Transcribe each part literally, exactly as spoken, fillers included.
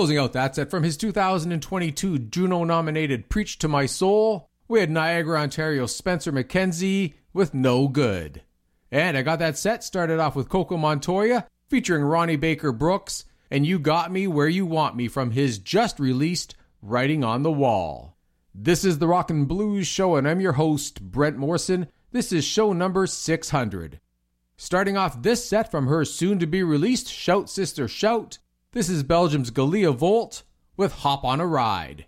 Closing out that set from his two thousand twenty-two Juno-nominated Preach to My Soul, we had Niagara, Ontario Spencer McKenzie with No Good. And I got that set started off with Coco Montoya featuring Ronnie Baker Brooks and You Got Me Where You Want Me from his just-released Writing on the Wall. This is the Rock and Blues Show, and I'm your host, Brent Morrison. This is show number six hundred. Starting off this set from her soon-to-be-released Shout Sister Shout, this is Belgium's Galia Volt with Hop on a Ride.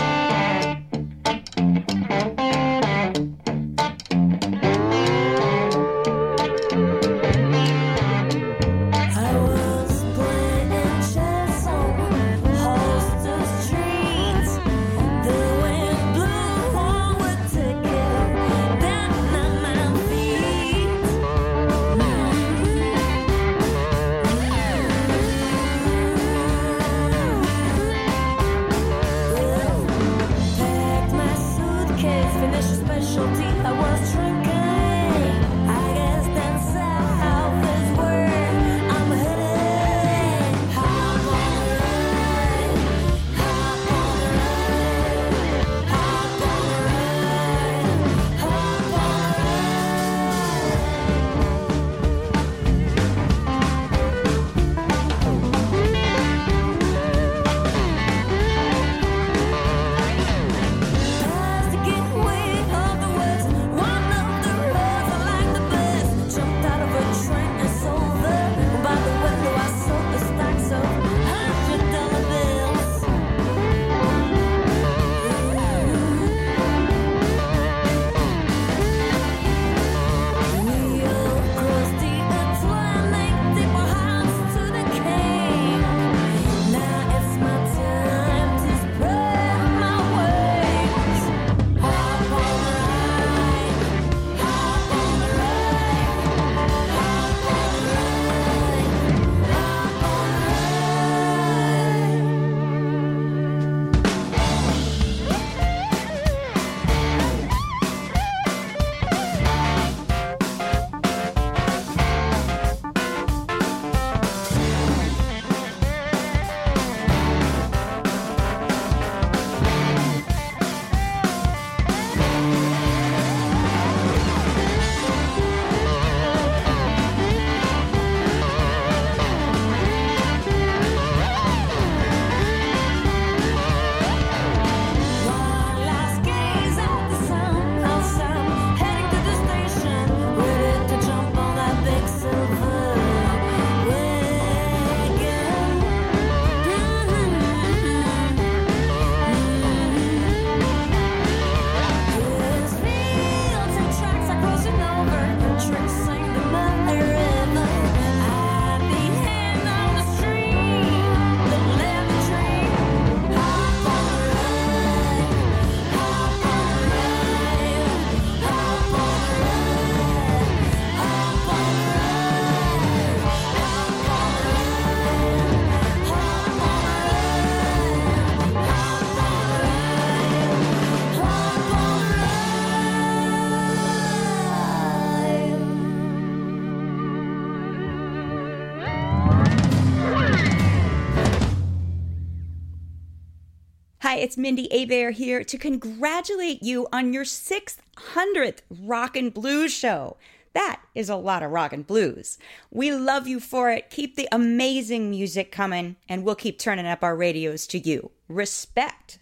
Hi, it's Mindy Abair here to congratulate you on your six hundredth Rock and Blues show. That is a lot of rock and blues. We love you for it. Keep the amazing music coming, and we'll keep turning up our radios to you. Respect.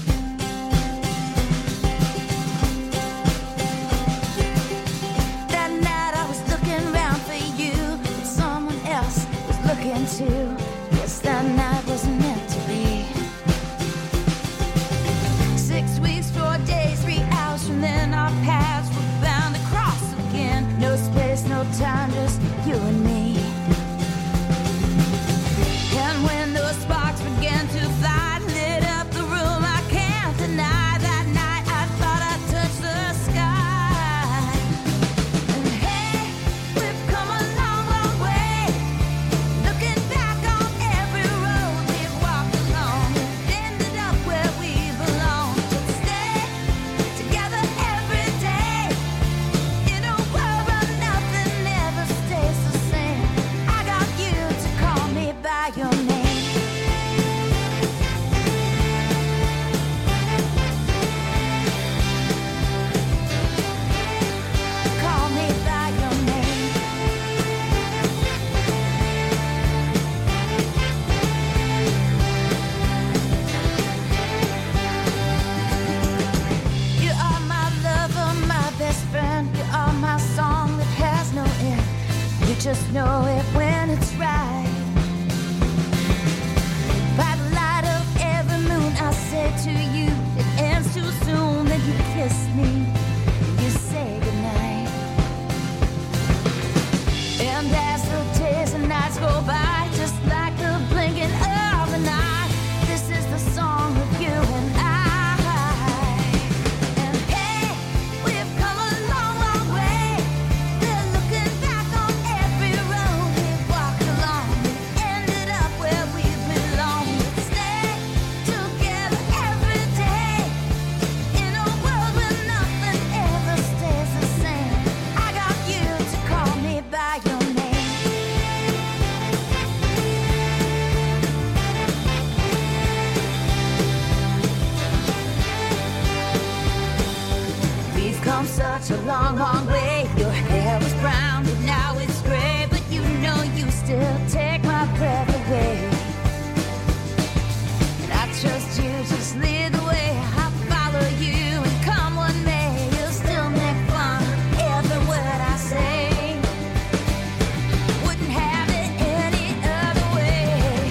That night I was looking around for you, but someone else was looking too. Guess that night wasn't meant to be. Six weeks, four days, three hours from then our paths were bound to cross again. No space, no time, just you and me. And when those sparks began to fly, lit up the room, I can't deny that night I thought I touched the sky. And hey, we've come a long, long way. Looking back on just know it when it's right. By the light of every moon, I say to you, it ends too soon. Then you kiss me, you say goodnight. And as the days and nights go by, just like the blinking of an eye, this is the song of you and I. And hey, we've come a long, long way. We're looking back on every road we've walked along and ended up where we belong. Let's stay together every day in a world where nothing ever stays the same. I got you to call me by your name. We've come such a long, long way. Your hair was brown, but now it's gray. But you know you still take my breath away. And I trust you, just lead the way. I follow you, and come what may, you'll still make fun of every word I say. Wouldn't have it any other way.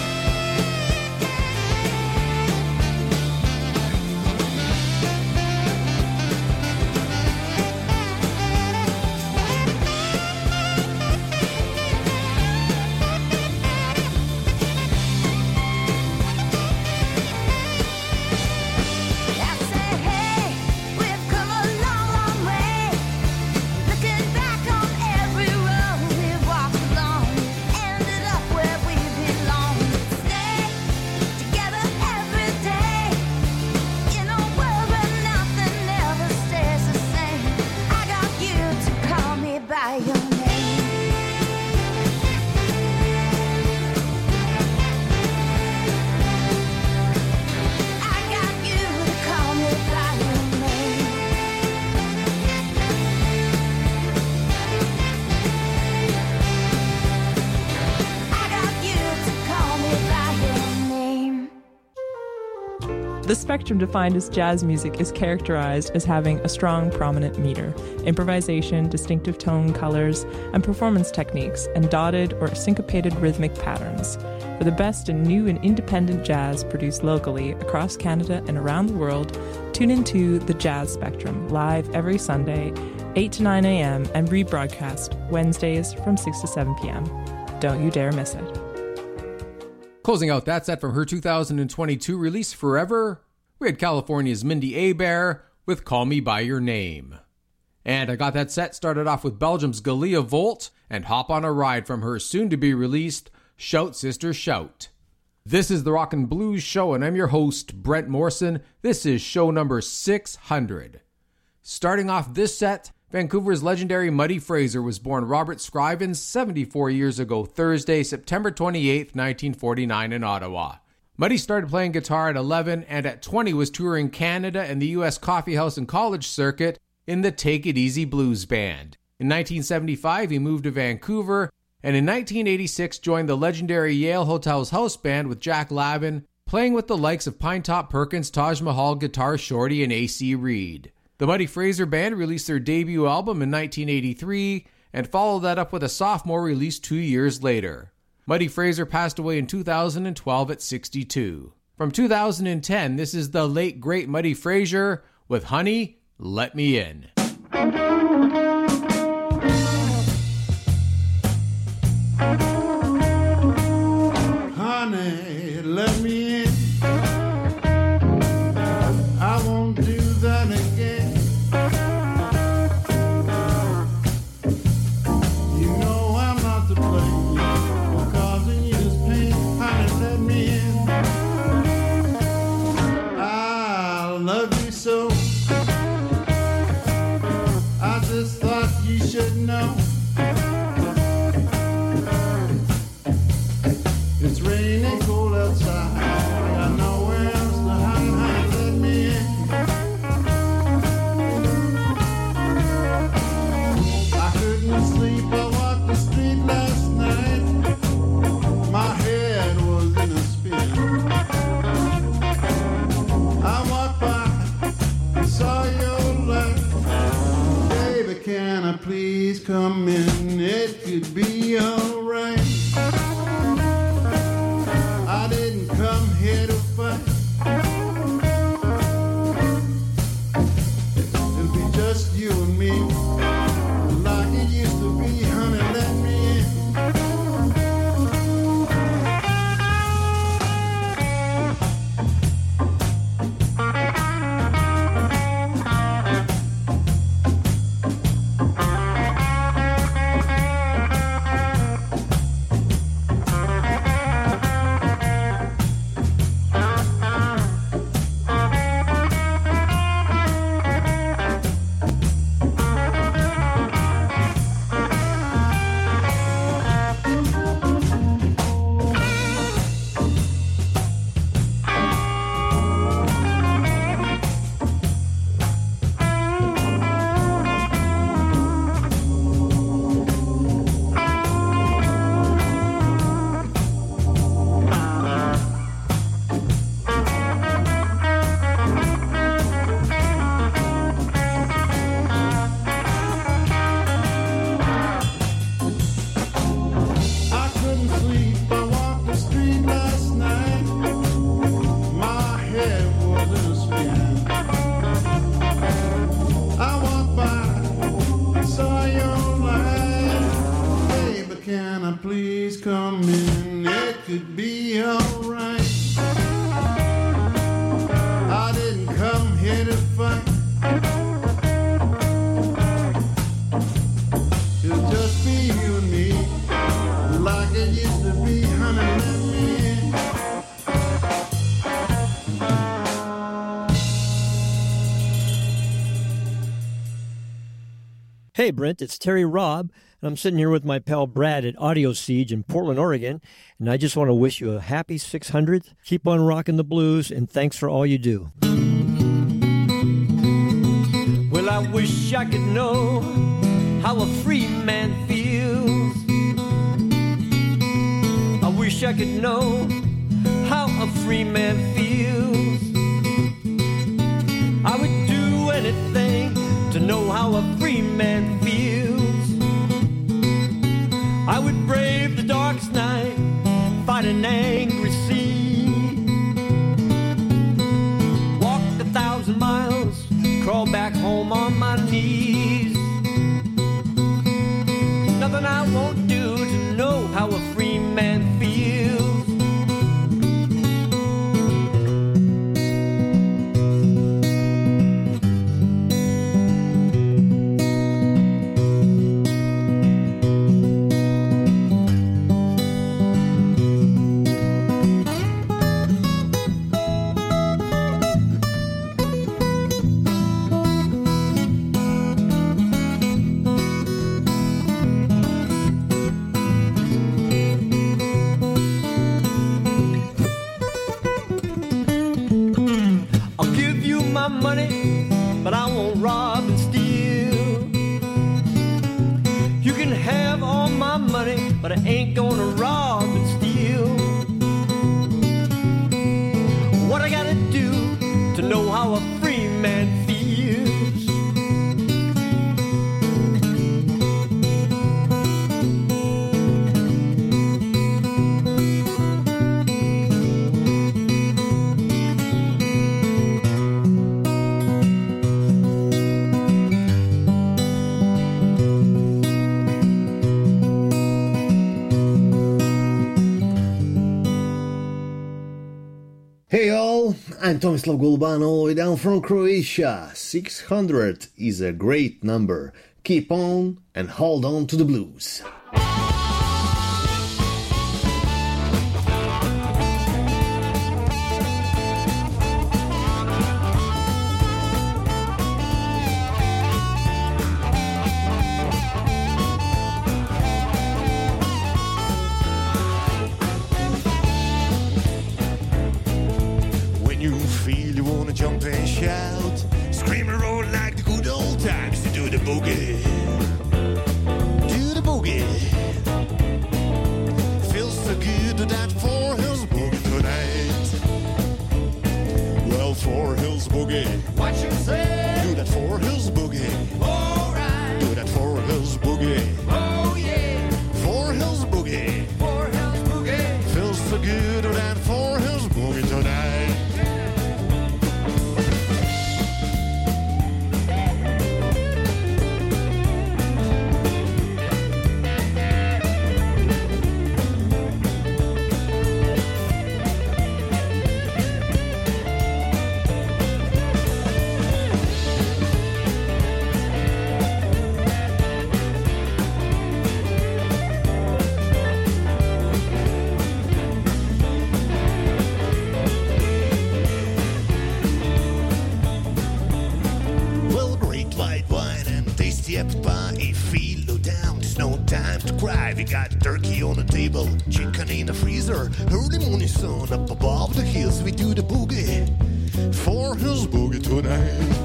I say, hey, we've come a long, long way. Looking back on every road we've walked along, ended up where we belong. Stay together every day in a world where nothing ever stays the same. I got you to call me by your name. I got you to call me by your name. I got you to call me by your name. The spectrum defined as jazz music is characterized as having a strong, prominent meter, improvisation, distinctive tone colors, and performance techniques, and dotted or syncopated rhythmic patterns. For the best in new and independent jazz produced locally across Canada and around the world, tune into the Jazz Spectrum live every Sunday, eight to nine a.m., and rebroadcast Wednesdays from six to seven p.m. Don't you dare miss it. Closing out that set from her two thousand twenty-two release, Forever, we had California's Mindy Abair with Call Me By Your Name. And I got that set started off with Belgium's Galia Volt and Hop on a Ride from her soon-to-be-released Shout Sister Shout. This is the Rock and Blues Show, and I'm your host, Brent Morrison. This is show number six hundred. Starting off this set, Vancouver's legendary Muddy Fraser was born Robert Scriven seventy-four years ago Thursday, September twenty-eighth, nineteen forty-nine in Ottawa. Muddy started playing guitar at eleven and at twenty was touring Canada and the U S coffeehouse and college circuit in the Take It Easy Blues Band. In nineteen seventy-five, he moved to Vancouver, and in nineteen eighty-six joined the legendary Yale Hotels House Band with Jack Lavin, playing with the likes of Pinetop Perkins, Taj Mahal, Guitar Shorty, and A C Reed. The Muddy Fraser Band released their debut album in nineteen eighty-three and followed that up with a sophomore release two years later. Muddy Fraser passed away in two thousand twelve at sixty-two. From two thousand ten, this is the late great Muddy Fraser with Honey, Let Me In. Honey, let me in. I won't do that again. You know I'm not to blame for causing you this pain. Honey, let me in. I love you so. I just thought you should know. It's raining cold outside. I got nowhere else to hide. Honey, let me in. I couldn't sleep. I walked the street last night. My head was in a spin. I walked by and saw your light. Baby, can I I please come in? It could be alright. I didn't come here to fight. It'll be just you and me, like it used to be, honey, let me in. Hey, Brent, it's Terry Robb, and I'm sitting here with my pal Brad at Audio Siege in Portland, Oregon, and I just want to wish you a happy six hundredth. Keep on rocking the blues, and thanks for all you do. Well, I wish I could know how a free man feels. I wish I could know how a free man feels. I would do anything to know how a free man feels. I would brave the darkest night, fight an angry sea, walk a thousand miles, crawl back home on my knees. Nothing I won't do to know how a free man feels. Money, but I won't rob and steal. You can have all my money, but I ain't gonna rob and steal. What I gotta do to know how a free man feels? Hey all, I'm Tomislav Gulban all the way down from Croatia. six hundred is a great number. Keep on and hold on to the blues. Jump and shout, scream and roll like the good old times. To do the boogie, do the boogie. get by if we low down. There's no time to cry. We got turkey on the table, chicken in the freezer. Early morning sun up above the hills. We do the boogie. Four Hills Boogie tonight.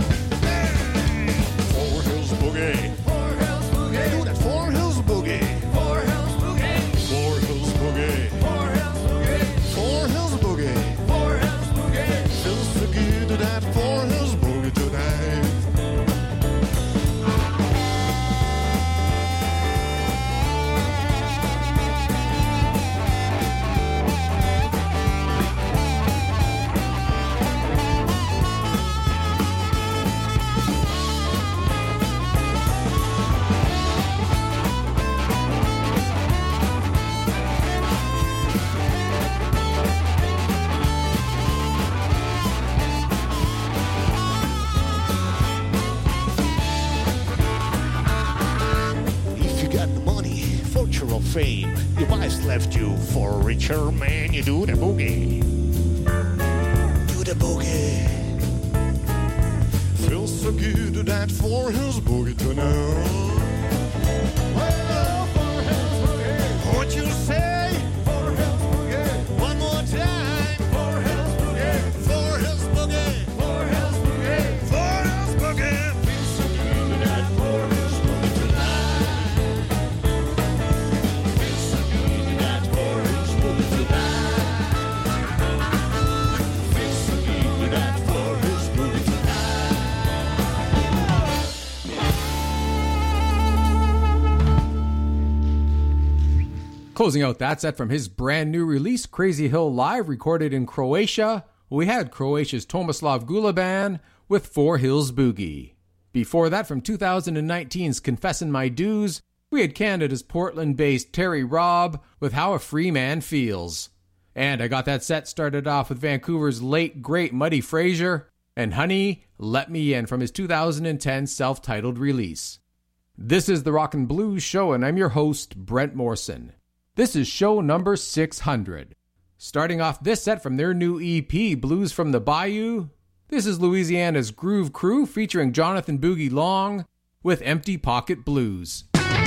Four Hills Boogie. Four Hills Boogie. Do that Four Hills Boogie. Four Hills Boogie. Four Hills Boogie. Four Hills Boogie. Four Hills Boogie. Four Hills Boogie. Feels so good to that Four Hills Boogie tonight. Fame. Your wife's left you for a richer man. You do the boogie. Do the boogie. Feels so good to that Four Hills Boogie tonight. Well, Four Hills Boogie. What you say? Four Hills Boogie. One more time. Four Hills Boogie. Four Hills Boogie. Four Hills Boogie. Four Hills Boogie. Feels so good to that Four Hills Boogie tonight. Closing out that set from his brand new release, Crazy Hill Live, recorded in Croatia, we had Croatia's Tomislav Goluban with Four Hills Boogie. Before that, from two thousand nineteen's Confessin' My Dues, we had Canada's Portland-based Terry Robb with How a Free Man Feels. And I got that set started off with Vancouver's late, great Muddy Frazier and Honey, Let Me In from his two thousand ten self-titled release. This is the Rock and Blues Show, and I'm your host, Brent Morrison. This is show number six hundred. Starting off this set from their new E P, Blues from the Bayou, this is Louisiana's Groove Crew featuring Jonathan Boogie Long with Empty Pocket Blues.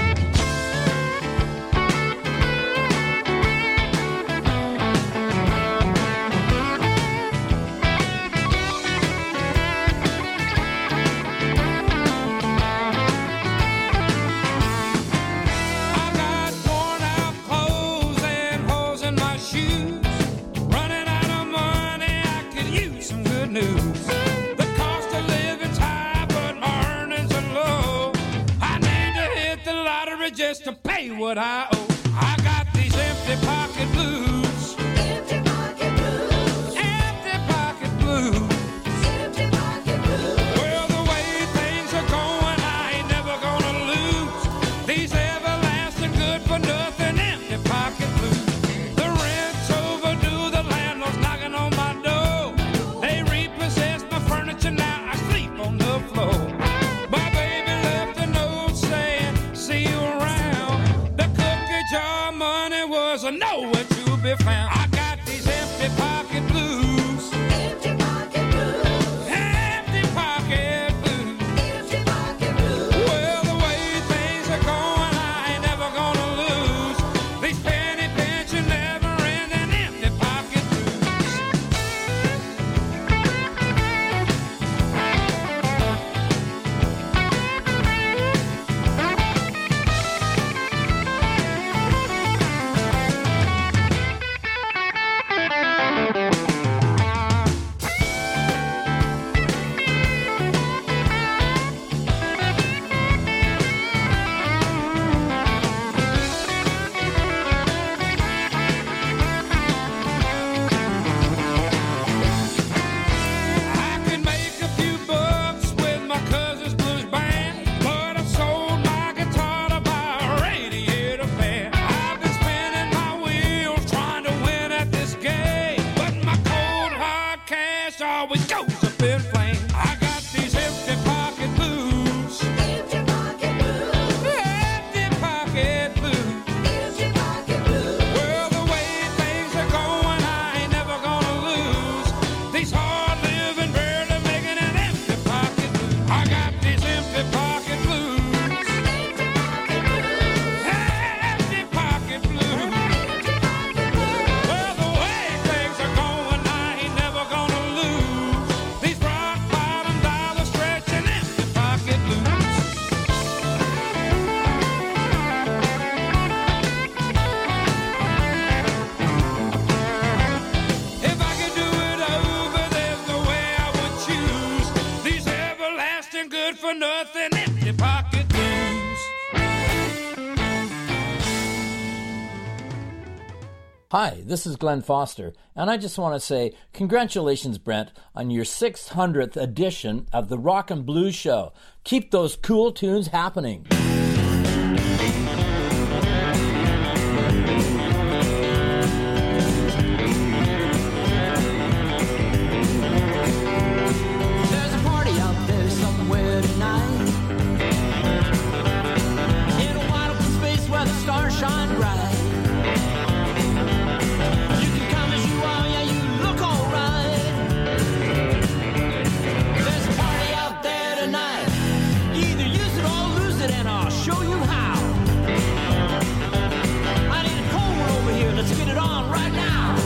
Just to pay what I owe. I got these empty pocket blues. Empty pocket blues. Empty pocket blues. Empty pocket blues. Well, the way things are going, I ain't never gonna lose these everlasting good for nothing empty pocket blues. The rent's overdue, the landlord's knocking on my door. They repossessed my furniture, now I sleep on the floor. My baby left a note saying, see you around. Jar money was nowhere to be found. I got these empty pocket blues. Empty pocket blues. Empty pocket blues. Empty pocket blues. Well, the way things are going, I ain't never gonna lose these penny pinching, never ending empty pocket dancing good for nothing, empty pocket blues. Hi, this is Glenn Foster, and I just want to say congratulations, Brent, on your six hundredth edition of the Rock and Blues Show. Keep those cool tunes happening. There's a party out there somewhere tonight, in a wide open space where the stars shine bright. You can come as you are, yeah, you look alright. There's a party out there tonight. You either use it or lose it, and I'll show you how. I need a cold one over here, let's get it on right now.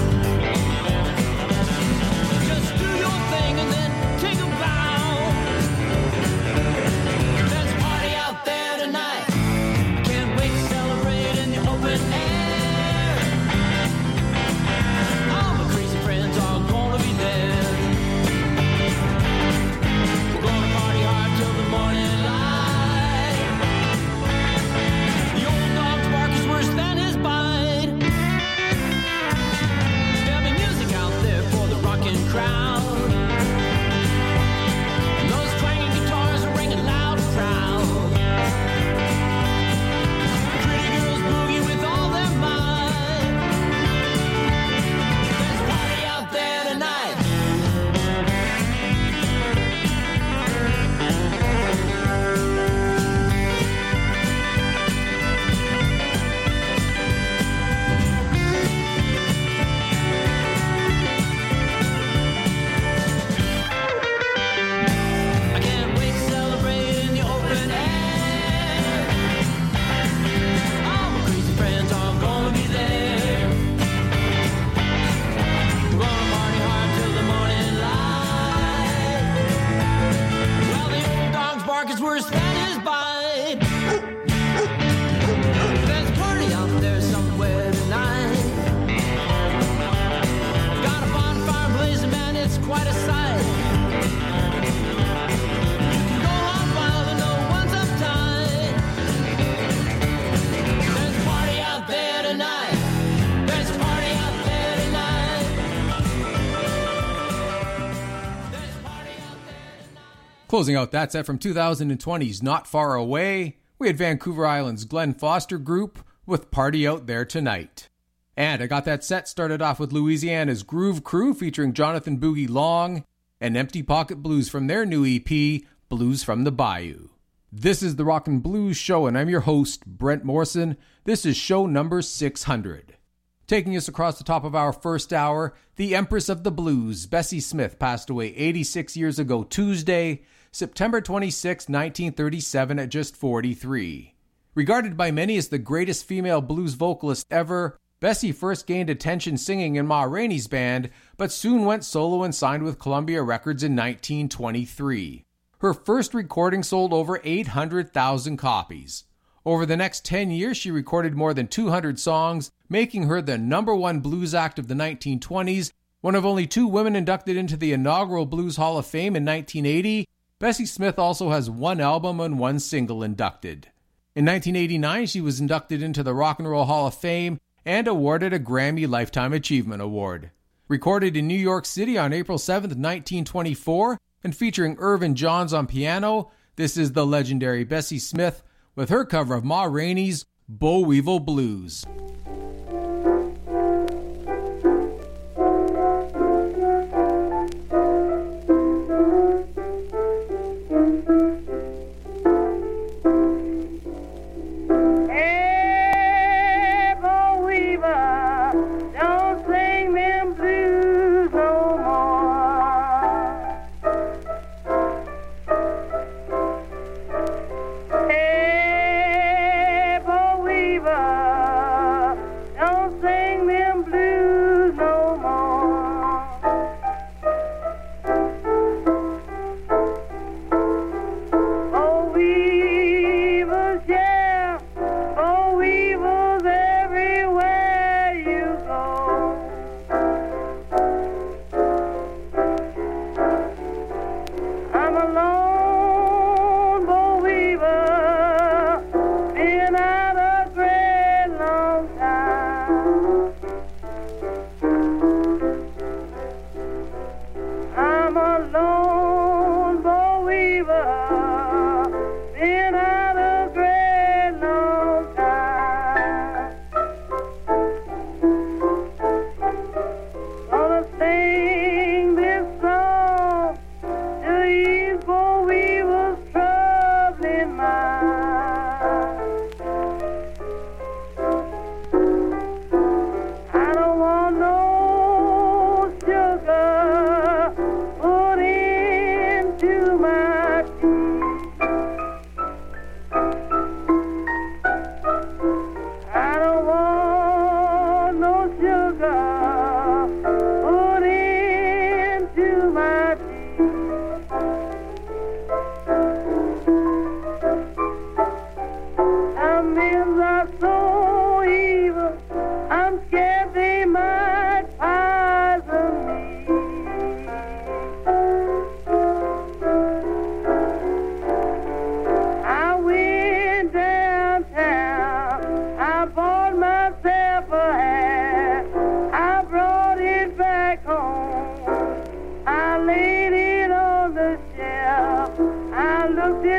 Just do your thing and then take a bow. There's a party out there tonight. I can't wait to celebrate in the open air. All my crazy friends are gonna be there. We're gonna party hard till the morning light. The old dog's bark is worse than his bite. There'll be music out there for the rockin' crowd. And those clanging guitars are ringing loud and proud. Pretty girls boogie with all their might. There's a party out there tonight. I can't wait to celebrate in the open air. All my crazy friends are gonna be there. We're gonna party hard till the morning light. Well, the old dog's bark is worse than his bite. There's a party out there somewhere tonight. Got a bonfire blazing, man, it's quite a sight. You can go on wild and no one's uptight. There's a party out there tonight. There's a party out there tonight. There's a party out there tonight. Closing out that set from two thousand twenty's Not Far Away, we had Vancouver Island's Glenn Foster Group with Party Out There Tonight. And I got that set started off with Louisiana's Groove Crew featuring Jonathan Boogie Long and Empty Pocket Blues from their new E P, Blues from the Bayou. This is the Rock and Blues Show, and I'm your host, Brent Morrison. This is show number six hundred. Taking us across the top of our first hour, the Empress of the Blues, Bessie Smith, passed away eighty-six years ago Tuesday, September twenty-sixth, nineteen thirty-seven, at just forty-three. Regarded by many as the greatest female blues vocalist ever, Bessie first gained attention singing in Ma Rainey's band, but soon went solo and signed with Columbia Records in nineteen twenty-three. Her first recording sold over eight hundred thousand copies. Over the next ten years, she recorded more than two hundred songs, making her the number one blues act of the nineteen twenties, one of only two women inducted into the inaugural Blues Hall of Fame in nineteen eighty. Bessie Smith also has one album and one single inducted. In nineteen eighty-nine, she was inducted into the Rock and Roll Hall of Fame and awarded a Grammy Lifetime Achievement Award. Recorded in New York City on April seventh, nineteen twenty-four, and featuring Irvin Johns on piano, this is the legendary Bessie Smith with her cover of Ma Rainey's Boll Weevil Blues.